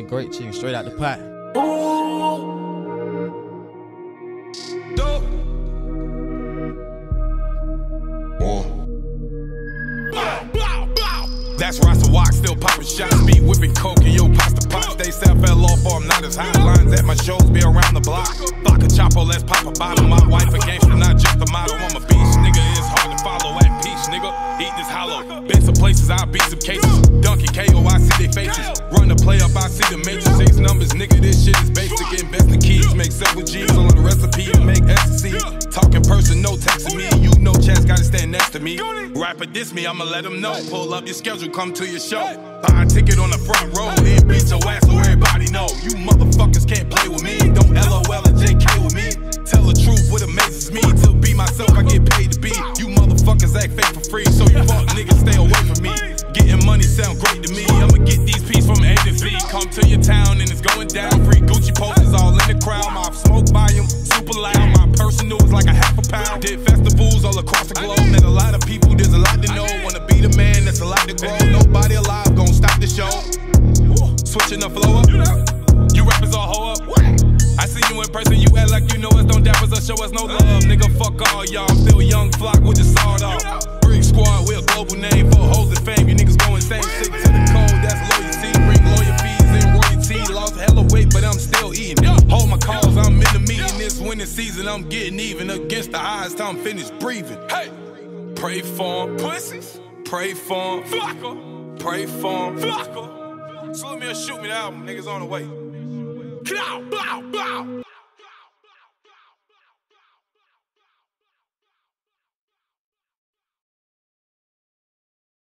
chicken, great chicken, straight out the pot. That's Rasta Walk, still popping shots, speed whipping coke and yo pasta pops. They say I fell off or I'm not as high. Lines at my shows be around the block. Vodka Chapo, let's pop a bottle. My wife a gangster, not just a model. I'm a beast, nigga, it's hard to follow. At peace, nigga, eat this hollow. Been some places, I beat some cases. Donkey KO, I see they faces. Run the play up, I see the matrix. 6 numbers, nigga, this shit is basic. Invest the keys, make several G's on the recipe to make ecstasy. Talk in person, no texting me. You know Chaz gotta stand next to me. Rapper diss me, I'ma let him know. Pull up your schedule, come to your show. Buy a ticket on the front row, then beat your ass so everybody know. You motherfuckers can't play with me. Don't LOL or JK with me. Tell the truth, what amazes me. To be myself, I get paid to be. You motherfuckers act fake for free, so you fuck niggas stay away from me. Getting money sound great to me. I'ma get these pieces from A to Z. Come to your town and it's going down. Free Gucci posters all in the crowd. My smoke volume super loud. My personal is like a half a pound. Did festivals all across the globe. Met a lot of people, there's a lot to know. Wanna be the man, that's a lot to grow. Nobody alive gon' stop the show. Switching the flow up. You rappers all hoe up. I see you in person, you act like you know us. Don't dap us or show us no love. Nigga, fuck all y'all. Still young flock with the sword off. Brick squad, we're a global name for hoes and fame. You niggas going insane. Sick to the code, that's loyalty. Bring lawyer fees and royalty. Lost hella weight, but I'm still eating. Hold my calls, I'm in the meeting. This winning season, I'm getting even against the odds till I'm finished breathing. Hey, pray for 'em, pussies. Pray for 'em, Flocka. Pray for 'em, Flocka. Salute me or shoot me, the album, niggas on the way. Blow, blow, blow.